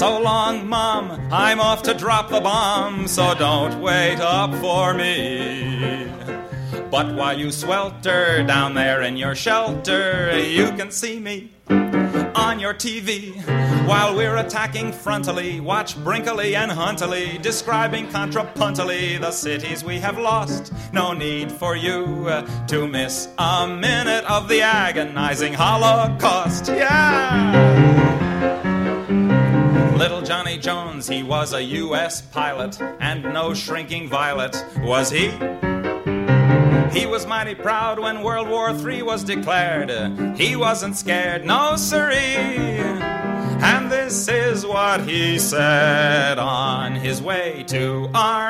So long, Mom, I'm off to drop the bomb, so don't wait up for me. But while you swelter down there in your shelter, you can see me on your TV. While we're attacking frontally, watch Brinkley and Huntley describing contrapuntally the cities we have lost. No need for you to miss a minute of the agonizing Holocaust. Yeah! Little Johnny Jones, he was a U.S. pilot, and no shrinking violet was he. He was mighty proud when World War III was declared. He wasn't scared, no siree. And this is what he said on his way to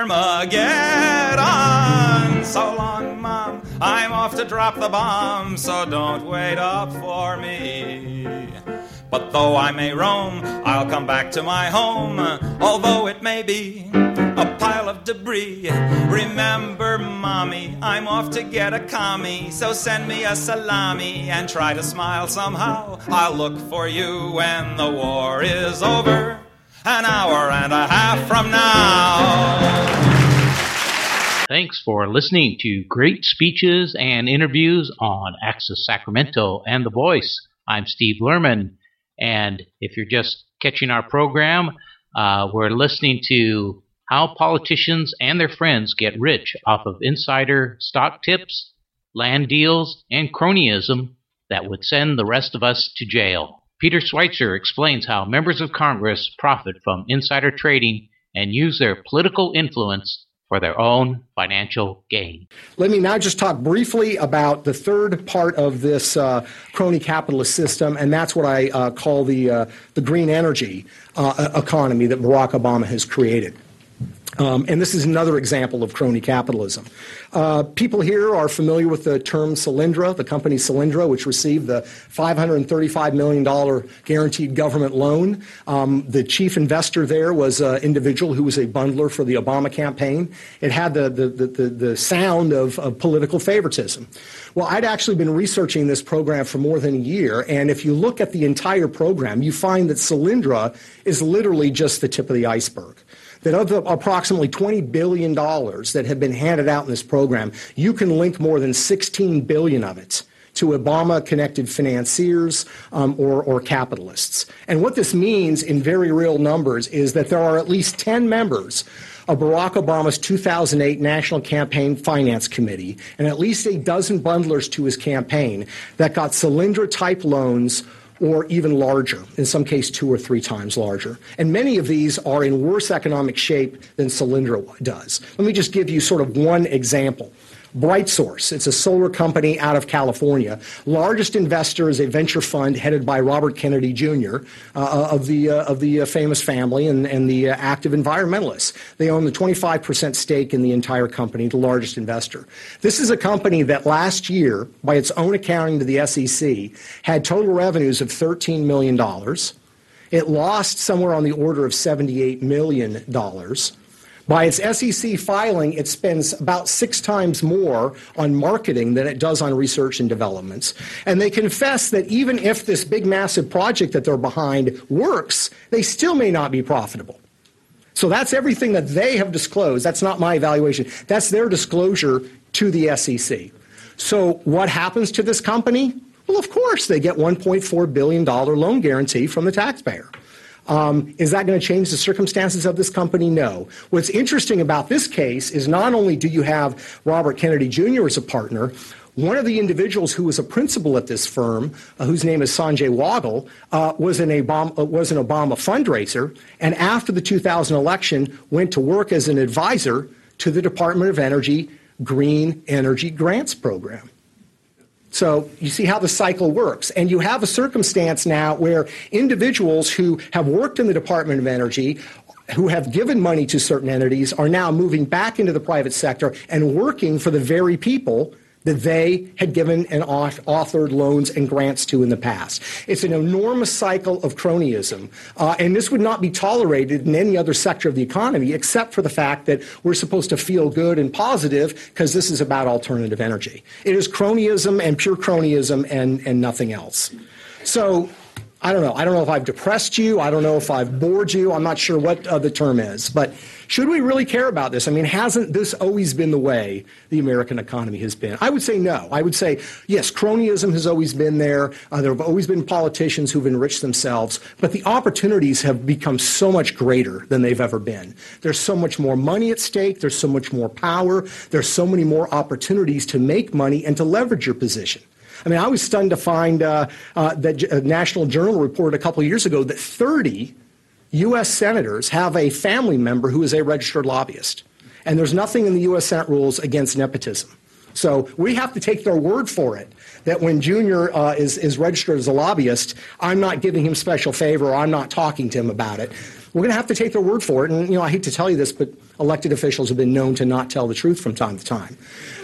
Armageddon. So long, Mom, I'm off to drop the bomb, so don't wait up for me. But though I may roam, I'll come back to my home, although it may be a pile of debris. Remember, Mommy, I'm off to get a commie, so send me a salami and try to smile somehow. I'll look for you when the war is over, an hour and a half from now. Thanks for listening to great speeches and interviews on Access Sacramento and The Voice. I'm Steve Lerman. And if you're just catching our program, we're listening to how politicians and their friends get rich off of insider stock tips, land deals, and cronyism that would send the rest of us to jail. Peter Schweitzer explains how members of Congress profit from insider trading and use their political influence for their own financial gain. Let me now just talk briefly about the third part of this crony capitalist system, and that's what I call the green energy economy that Barack Obama has created. And this is another example of crony capitalism. People here are familiar with the term Solyndra, the company Solyndra, which received the $535 million guaranteed government loan. The chief investor there was an individual who was a bundler for the Obama campaign. It had the sound of political favoritism. Well, I'd actually been researching this program for more than a year, and if you look at the entire program, you find that Solyndra is literally just the tip of the iceberg. That of the approximately $20 billion that have been handed out in this program, you can link more than $16 billion of it to Obama-connected financiers or capitalists. And what this means in very real numbers is that there are at least 10 members of Barack Obama's 2008 National Campaign Finance Committee and at least a dozen bundlers to his campaign that got Solyndra-type loans or even larger, in some case 2 or 3 times larger. And many of these are in worse economic shape than Solyndra does. Let me just give you sort of one example. BrightSource, it's a solar company out of California. Largest investor is a venture fund headed by Robert Kennedy Jr. Of the famous family and the active environmentalists. They own the 25% stake in the entire company, the largest investor. This is a company that last year, by its own accounting to the SEC, had total revenues of $13 million. It lost somewhere on the order of $78 million. By its SEC filing, it spends about 6 times more on marketing than it does on research and developments. And they confess that even if this big, massive project that they're behind works, they still may not be profitable. So that's everything that they have disclosed. That's not my evaluation. That's their disclosure to the SEC. So what happens to this company? Well, of course, they get $1.4 billion loan guarantee from the taxpayer. Is that going to change the circumstances of this company? No. What's interesting about this case is not only do you have Robert Kennedy Jr. as a partner, one of the individuals who was a principal at this firm, whose name is Sanjay Waggle, was an Obama fundraiser, and after the 2000 election went to work as an advisor to the Department of Energy Green Energy Grants Program. So you see how the cycle works. And you have a circumstance now where individuals who have worked in the Department of Energy, who have given money to certain entities, are now moving back into the private sector and working for the very people that they had given and authored loans and grants to in the past. It's an enormous cycle of cronyism, and this would not be tolerated in any other sector of the economy except for the fact that we're supposed to feel good and positive because this is about alternative energy. It is cronyism and pure cronyism and nothing else. So I don't know. I don't know if I've depressed you. I don't know if I've bored you. I'm not sure what the term is. But should we really care about this? I mean, hasn't this always been the way the American economy has been? I would say no. I would say, yes, cronyism has always been there. There have always been politicians who've enriched themselves. But the opportunities have become so much greater than they've ever been. There's so much more money at stake. There's so much more power. There's so many more opportunities to make money and to leverage your position. I mean, I was stunned to find that a National Journal reported a couple of years ago that 30 U.S. senators have a family member who is a registered lobbyist. And there's nothing in the U.S. Senate rules against nepotism. So we have to take their word for it that when Junior is registered as a lobbyist, I'm not giving him special favor or I'm not talking to him about it. We're going to have to take their word for it. And, you know, I hate to tell you this, but elected officials have been known to not tell the truth from time to time.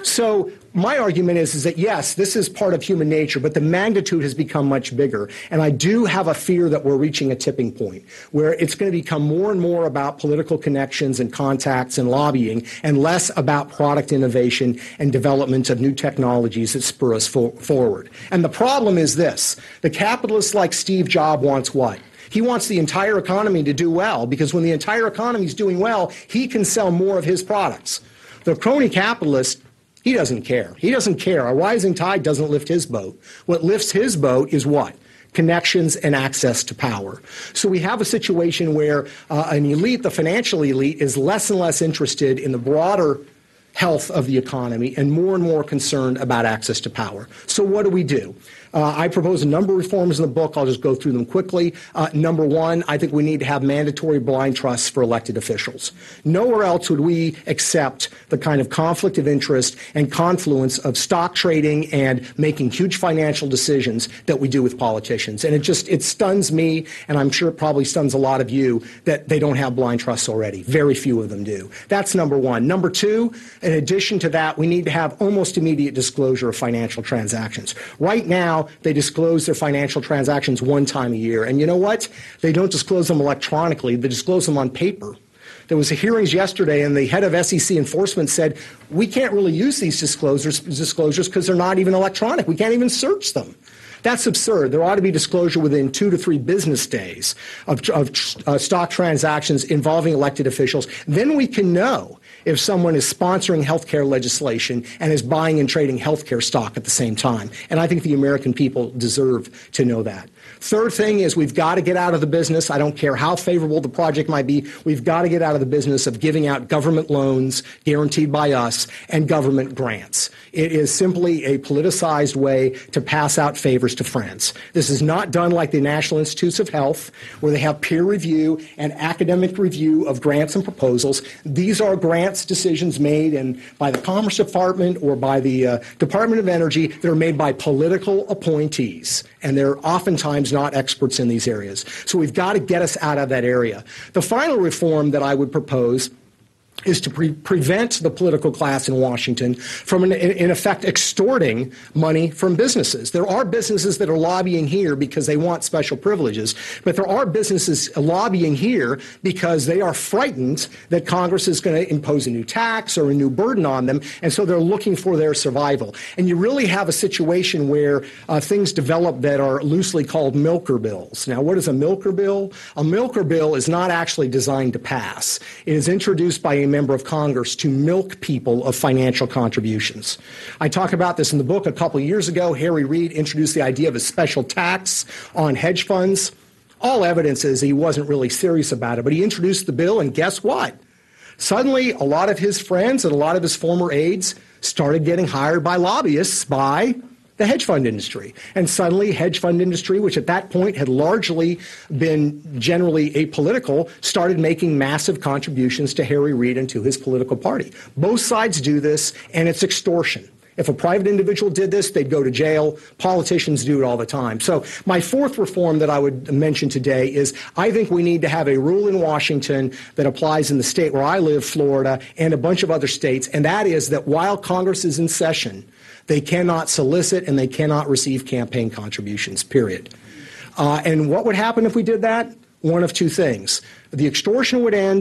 So my argument is that, yes, this is part of human nature, but the magnitude has become much bigger. And I do have a fear that we're reaching a tipping point where it's going to become more and more about political connections and contacts and lobbying and less about product innovation and development of new technologies that spur us forward. And the problem is this. The capitalist like Steve Jobs wants what? He wants the entire economy to do well, because when the entire economy is doing well, he can sell more of his products. The crony capitalist, he doesn't care. He doesn't care. A rising tide doesn't lift his boat. What lifts his boat is what? Connections and access to power. So we have a situation where an elite, the financial elite, is less and less interested in the broader health of the economy and more concerned about access to power. So what do? I propose a number of reforms in the book. I'll just go through them quickly. Number one, I think we need to have mandatory blind trusts for elected officials. Nowhere else would we accept the kind of conflict of interest and confluence of stock trading and making huge financial decisions that we do with politicians. And it stuns me, and I'm sure it probably stuns a lot of you, that they don't have blind trusts already. Very few of them do. That's number one. Number two, in addition to that, we need to have almost immediate disclosure of financial transactions. Right now, they disclose their financial transactions one time a year. And you know what? They don't disclose them electronically. They disclose them on paper. There was hearings yesterday, and the head of SEC enforcement said, we can't really use these disclosures because they're not even electronic. We can't even search them. That's absurd. There ought to be disclosure within 2 to 3 business days of stock transactions involving elected officials. Then we can know if someone is sponsoring health care legislation and is buying and trading health care stock at the same time. And I think the American people deserve to know that. Third thing is we've got to get out of the business. I don't care how favorable the project might be. We've got to get out of the business of giving out government loans guaranteed by us and government grants. It is simply a politicized way to pass out favors to friends. This is not done like the National Institutes of Health, where they have peer review and academic review of grants and proposals. These are grants decisions made by the Commerce Department or by the Department of Energy that are made by political appointees. And they're oftentimes not experts in these areas. So we've got to get us out of that area. The final reform that I would propose is to prevent the political class in Washington from, in effect, extorting money from businesses. There are businesses that are lobbying here because they want special privileges, but there are businesses lobbying here because they are frightened that Congress is going to impose a new tax or a new burden on them, and so they're looking for their survival. And you really have a situation where things develop that are loosely called milker bills. Now, what is a milker bill? A milker bill is not actually designed to pass. It is introduced by a member of Congress to milk people of financial contributions. I talk about this in the book. A couple of years ago, Harry Reid introduced the idea of a special tax on hedge funds. All evidence is he wasn't really serious about it, but he introduced the bill, and guess what? Suddenly, a lot of his friends and a lot of his former aides started getting hired by lobbyists by the hedge fund industry. And suddenly, hedge fund industry, which at that point had largely been generally apolitical, started making massive contributions to Harry Reid and to his political party. Both sides do this, and it's extortion. If a private individual did this, they'd go to jail. Politicians do it all the time. So my fourth reform that I would mention today is I think we need to have a rule in Washington that applies in the state where I live, Florida, and a bunch of other states, and that is that while Congress is in session, they cannot solicit and they cannot receive campaign contributions, period. And what would happen if we did that? One of two things. The extortion would end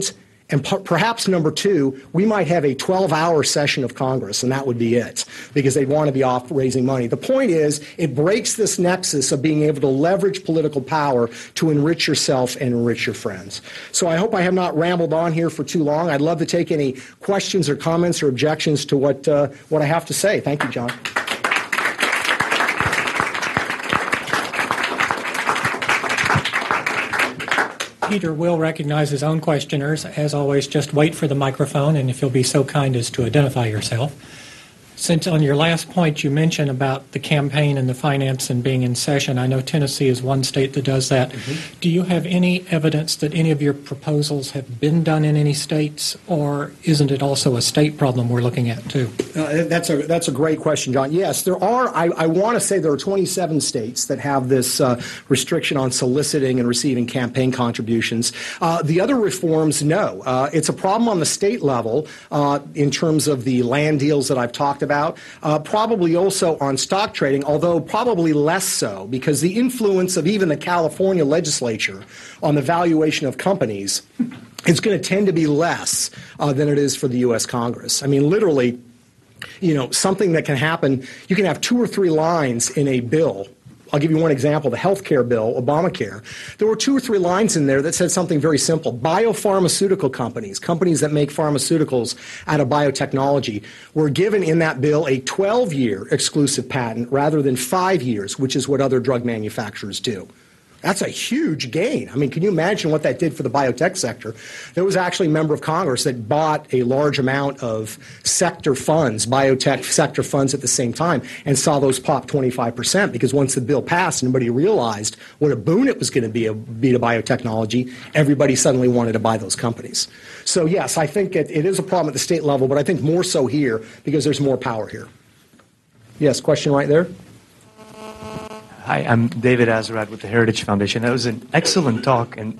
And perhaps number two, we might have a 12-hour session of Congress, and that would be it, because they'd want to be off raising money. The point is, it breaks this nexus of being able to leverage political power to enrich yourself and enrich your friends. So I hope I have not rambled on here for too long. I'd love to take any questions or comments or objections to what I have to say. Thank you, John. Peter will recognize his own questioners. As always, just wait for the microphone, and if you'll be so kind as to identify yourself. Since on your last point you mentioned about the campaign and the finance and being in session, I know Tennessee is one state that does that. Mm-hmm. Do you have any evidence that any of your proposals have been done in any states, or isn't it also a state problem we're looking at too? That's a great question, John. Yes, there are. I want to say there are 27 states that have this restriction on soliciting and receiving campaign contributions. The other reforms, no. It's a problem on the state level in terms of the land deals that I've talked about, probably also on stock trading, although probably less so, because the influence of even the California legislature on the valuation of companies is going to tend to be less than it is for the U.S. Congress. I mean, literally, something that can happen, you can have 2 or 3 lines in a bill. I'll give you one example, the health care bill, Obamacare. There were 2 or 3 lines in there that said something very simple. Biopharmaceutical companies that make pharmaceuticals out of biotechnology, were given in that bill a 12-year exclusive patent rather than 5 years, which is what other drug manufacturers do. That's a huge gain. I mean, can you imagine what that did for the biotech sector? There was actually a member of Congress that bought a large amount of sector funds, biotech sector funds at the same time, and saw those pop 25%, because once the bill passed and everybody realized what a boon it was going to be to biotechnology, everybody suddenly wanted to buy those companies. So, yes, I think it is a problem at the state level, but I think more so here because there's more power here. Yes, question right there. Hi, I'm David Azarad with the Heritage Foundation. That was an excellent talk, and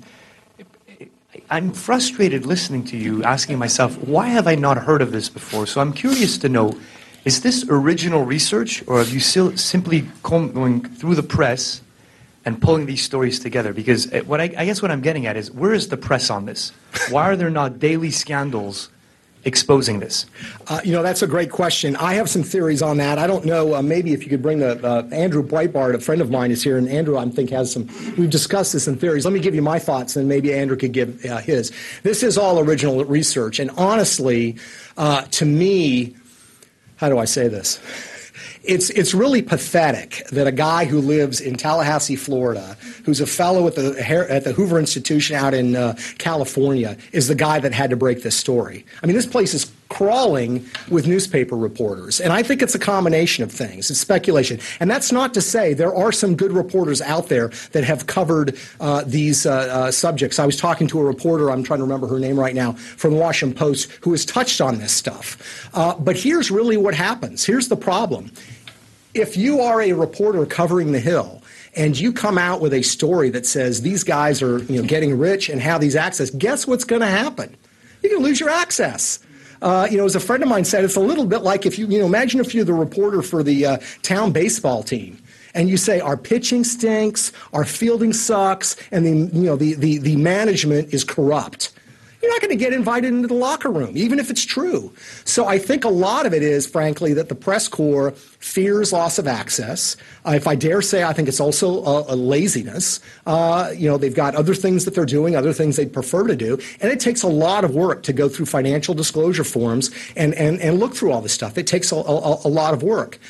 I'm frustrated listening to you, asking myself, why have I not heard of this before? So I'm curious to know, is this original research, or have you simply going through the press and pulling these stories together? Because I guess what I'm getting at is, where is the press on this? Why are there not daily scandals exposing this? That's a great question. I have some theories on that. I don't know, maybe if you could bring Andrew Breitbart, a friend of mine is here, and Andrew, I think, has some, we've discussed this in theories. Let me give you my thoughts, and maybe Andrew could give his. This is all original research, and honestly, to me, how do I say this? It's really pathetic that a guy who lives in Tallahassee, Florida, who's a fellow at the Hoover Institution out in California, is the guy that had to break this story. I mean, this place is crawling with newspaper reporters, and I think it's a combination of things. It's speculation. And that's not to say there are some good reporters out there that have covered these subjects. I was talking to a reporter, I'm trying to remember her name right now, from the Washington Post, who has touched on this stuff. But here's really what happens. Here's the problem. If you are a reporter covering the Hill, and you come out with a story that says these guys are getting rich and have these access, guess what's going to happen? You're going to lose your access. As a friend of mine said, it's a little bit like if you imagine if you're the reporter for the town baseball team, and you say our pitching stinks, our fielding sucks, and the management is corrupt. You're not going to get invited into the locker room, even if it's true. So I think a lot of it is, frankly, that the press corps fears loss of access. If I dare say, I think it's also a laziness. They've got other things that they're doing, other things they'd prefer to do, and it takes a lot of work to go through financial disclosure forms and look through all this stuff. It takes a lot of work.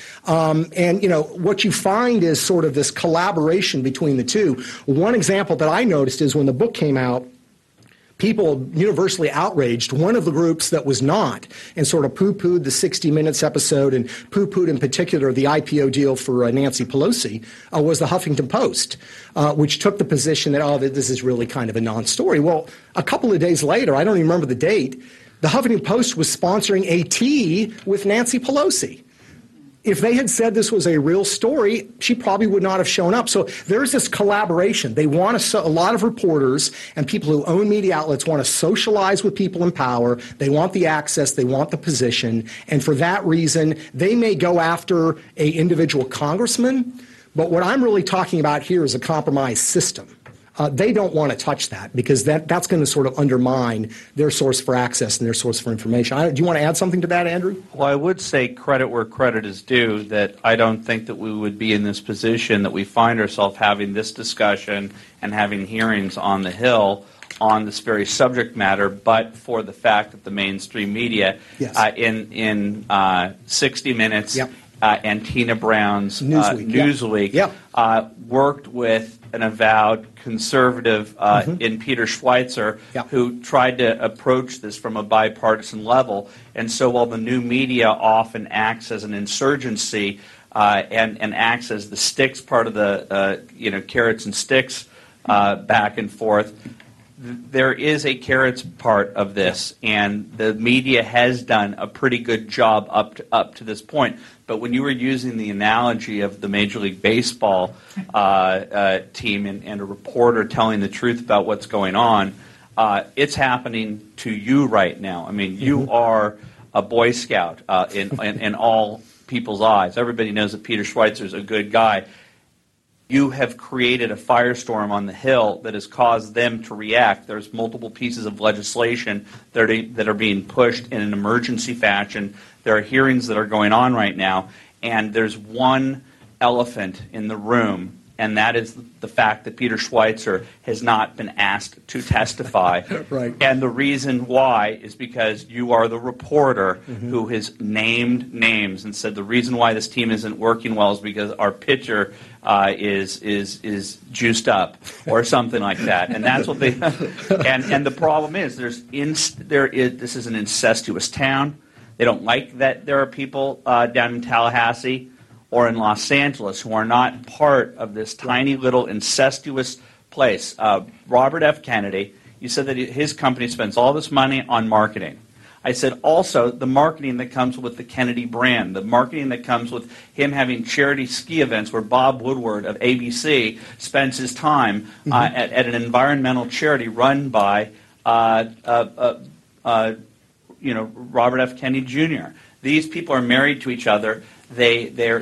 What you find is sort of this collaboration between the two. One example that I noticed is when the book came out, people universally outraged. One of the groups that was not, and sort of poo-pooed the 60 Minutes episode, and poo-pooed in particular the IPO deal for Nancy Pelosi, was the Huffington Post, which took the position that, this is really kind of a non-story. Well, a couple of days later, I don't even remember the date, the Huffington Post was sponsoring a tea with Nancy Pelosi. If they had said this was a real story, she probably would not have shown up. So there's this collaboration. They want a lot of reporters and people who own media outlets want to socialize with people in power. They want the access. They want the position. And for that reason, they may go after an individual congressman. But what I'm really talking about here is a compromised system. they don't want to touch that because that's going to sort of undermine their source for access and their source for information. Do you want to add something to that, Andrew? Well, I would say credit where credit is due, that I don't think that we would be in this position that we find ourselves having this discussion and having hearings on the Hill on this very subject matter, but for the fact that the mainstream media in 60 Minutes and Tina Brown's Newsweek worked with an avowed conservative in Peter Schweitzer who tried to approach this from a bipartisan level. And so while the new media often acts as an insurgency and acts as the sticks part of the carrots and sticks back and forth, there is a carrots part of this, and the media has done a pretty good job up to this point. But when you were using the analogy of the Major League Baseball team and a reporter telling the truth about what's going on, it's happening to you right now. I mean, you are a Boy Scout in all people's eyes. Everybody knows that Peter Schweitzer is a good guy. You have created a firestorm on the Hill that has caused them to react. There's multiple pieces of legislation that are being pushed in an emergency fashion. There are hearings that are going on right now, and there's one elephant in the room, and that is the fact that Peter Schweitzer has not been asked to testify. Right. And the reason why is because you are the reporter who has named names and said the reason why this team isn't working well is because our pitcher is juiced up or something like that, and that's what they. and the problem is this is an incestuous town. They don't like that there are people down in Tallahassee or in Los Angeles who are not part of this tiny little incestuous place. Robert F. Kennedy, you said that his company spends all this money on marketing. I said also the marketing that comes with the Kennedy brand, the marketing that comes with him having charity ski events where Bob Woodward of ABC spends his time at an environmental charity run by Robert F. Kennedy Jr. These people are married to each other. They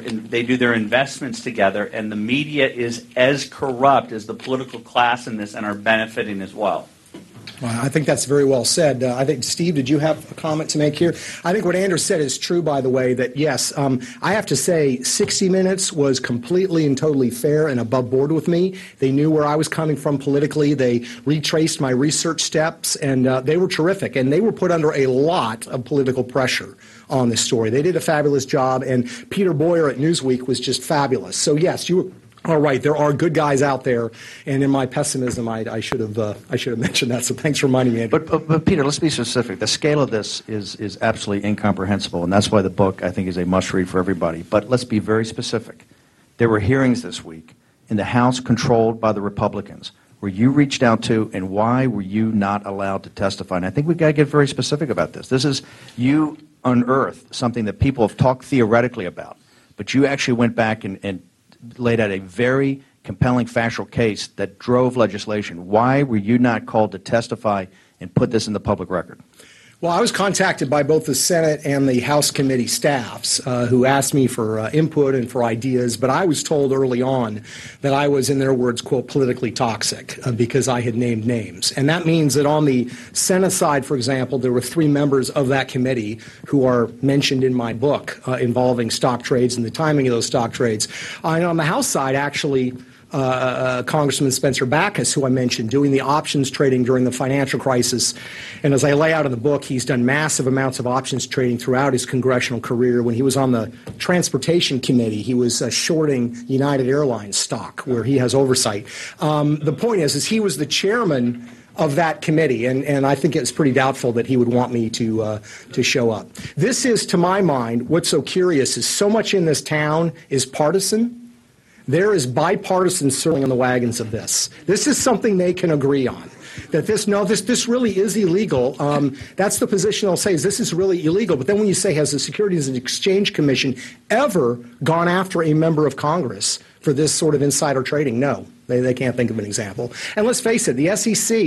do their investments together, and the media is as corrupt as the political class in this and are benefiting as well. Well, I think that's very well said. I think, Steve, did you have a comment to make here? I think what Andrew said is true, by the way, that yes, I have to say 60 Minutes was completely and totally fair and above board with me. They knew where I was coming from politically. They retraced my research steps, and they were terrific. And they were put under a lot of political pressure on this story. They did a fabulous job, and Peter Boyer at Newsweek was just fabulous. So, yes, you were all right. There are good guys out there, and in my pessimism, I should have mentioned that. So thanks for reminding me, Andrew. But Peter, let's be specific. The scale of this is absolutely incomprehensible, and that's why the book I think is a must-read for everybody. But let's be very specific. There were hearings this week in the House controlled by the Republicans, where you reached out to, and why were you not allowed to testify? And I think we've got to get very specific about this. This is you unearthed something that people have talked theoretically about, but you actually went back and laid out a very compelling factual case that drove legislation. Why were you not called to testify and put this in the public record? Well, I was contacted by both the Senate and the House committee staffs who asked me for input and for ideas, but I was told early on that I was, in their words, quote, politically toxic because I had named names. And that means that on the Senate side, for example, there were 3 members of that committee who are mentioned in my book involving stock trades and the timing of those stock trades. And on the House side, actually, Congressman Spencer Backus, who I mentioned, doing the options trading during the financial crisis. And as I lay out in the book, he's done massive amounts of options trading throughout his congressional career. When he was on the Transportation Committee, he was shorting United Airlines stock, where he has oversight. The point is he was the chairman of that committee, and I think it's pretty doubtful that he would want me to show up. This is, to my mind, what's so curious is so much in this town is partisan. There is bipartisan circling on the wagons of this. This is something they can agree on. That this really is illegal. That's the position they'll say, is this is really illegal. But then when you say, has the Securities and Exchange Commission ever gone after a member of Congress for this sort of insider trading? No, they can't think of an example. And let's face it, the SEC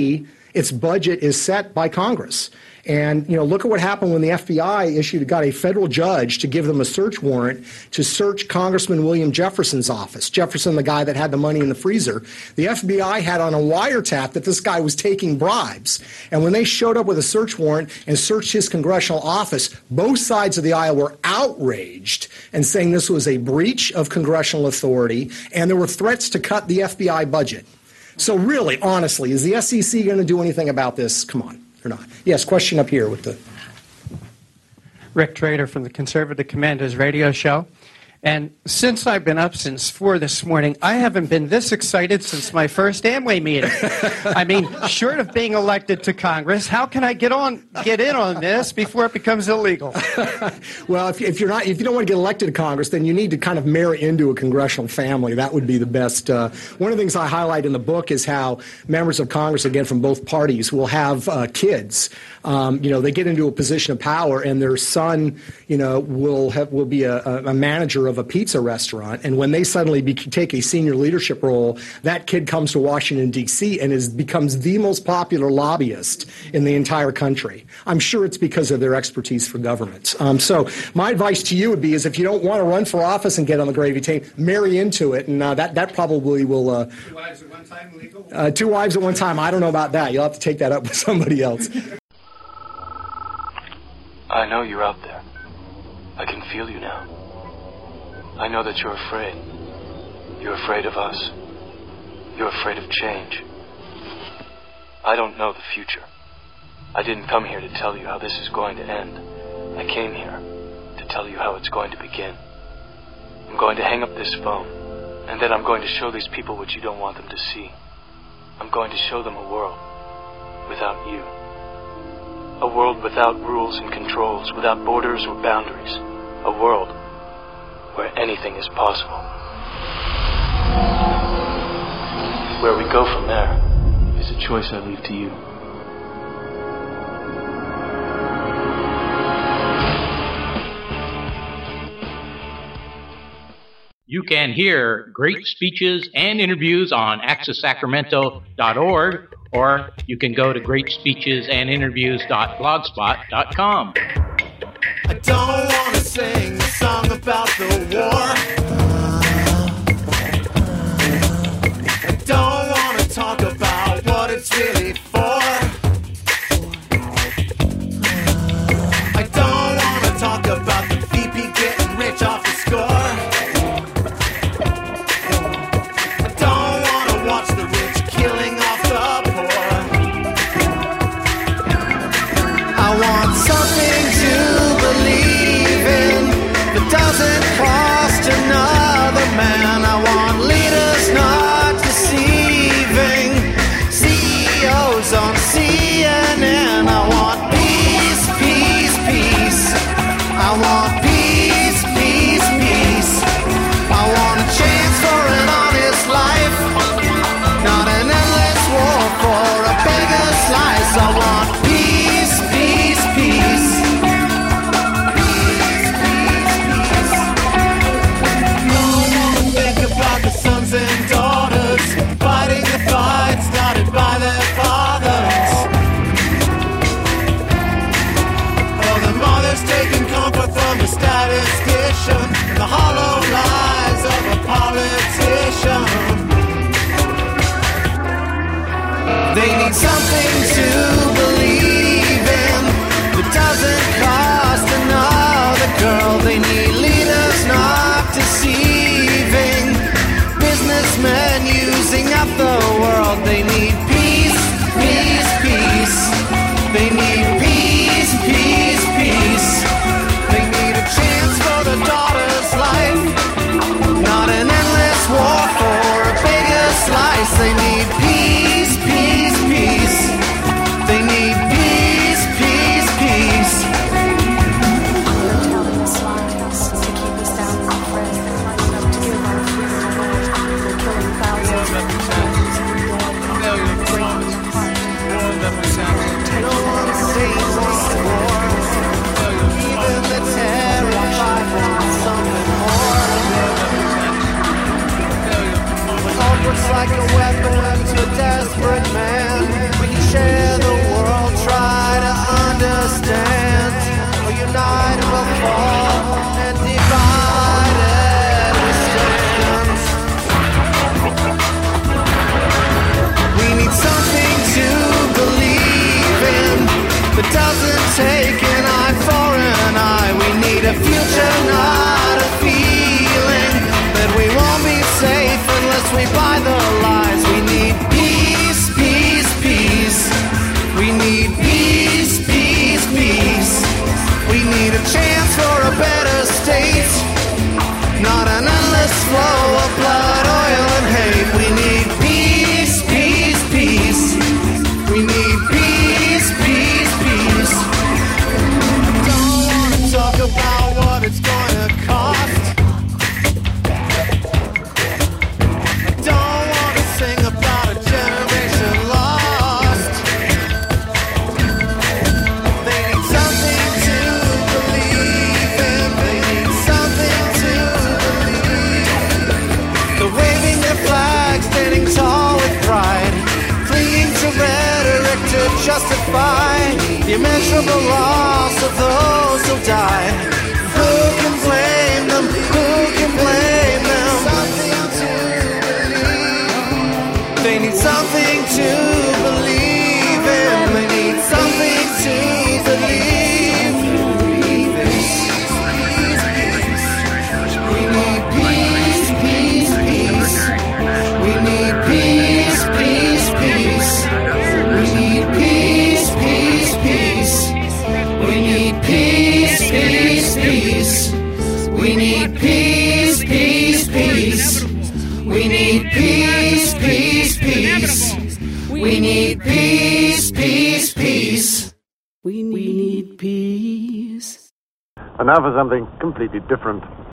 Its budget is set by Congress. And, look at what happened when the FBI got a federal judge to give them a search warrant to search Congressman William Jefferson's office. Jefferson, the guy that had the money in the freezer. The FBI had on a wiretap that this guy was taking bribes. And when they showed up with a search warrant and searched his congressional office, both sides of the aisle were outraged and saying this was a breach of congressional authority, and there were threats to cut the FBI budget. So really, honestly, is the SEC going to do anything about this? Come on. Or not? Yes, question up here with the... Rick Trader from the Conservative Commandos radio show. And since I've been up since 4 this morning, I haven't been this excited since my first Amway meeting. I mean, short of being elected to Congress, how can I get in on this before it becomes illegal? Well, if you don't want to get elected to Congress, then you need to kind of marry into a congressional family. That would be the best. One of the things I highlight in the book is how members of Congress, again from both parties, will have kids. They get into a position of power, and their son, will be a manager of a pizza restaurant, and when they suddenly take a senior leadership role, that kid comes to Washington, D.C. and becomes the most popular lobbyist in the entire country. I'm sure it's because of their expertise for government. So my advice to you would be is if you don't want to run for office and get on the gravy train, marry into it, and that probably will... 2 wives at one time legal? 2 wives at one time. I don't know about that. You'll have to take that up with somebody else. I know you're out there. I can feel you now. I know that you're afraid. You're afraid of us. You're afraid of change. I don't know the future. I didn't come here to tell you how this is going to end. I came here to tell you how it's going to begin. I'm going to hang up this phone, and then I'm going to show these people what you don't want them to see. I'm going to show them a world without you. A world without rules and controls, without borders or boundaries. A world where anything is possible. Where we go from there is a choice I leave to you. You can hear great speeches and interviews on accesssacramento.org, or you can go to greatspeechesandinterviews.blogspot.com. I don't want to sing a song about the war. I don't want to talk about what it's really for. I don't want to talk about the VP getting rich off the score. I don't want to watch the rich killing off the poor. I want something to believe in that doesn't cost another man. I want leaders not deceiving CEOs on CNN. I want peace, peace, peace. I want peace, peace, peace. I want a chance for an honest life, not an endless war for a bigger slice. I want peace, peace, peace. Sons and daughters fighting the fight started by their fathers. Or the mothers taking comfort from the statistician, the hollow lies of a politician. They need something to believe in that doesn't cost another girl. They need leaders not deceiving businessmen using up the world. They need peace, peace, peace. They need peace, peace, peace. They need a chance for the daughter's life, not an endless war for a bigger slice. They need peace, peace, peace. They need peace, peace, peace. Looks like a weapon to a desperate man. We can share justify the immeasurable loss of those who die. Who can blame them? Who can blame them? They need something to believe in. They need something to believe. We need peace, peace, peace. We need peace, peace, peace. We need peace, peace, peace. We need peace, peace, peace. We need peace, peace, peace. We need peace, peace, peace. We need peace, peace, peace. We need peace. And now for something completely different.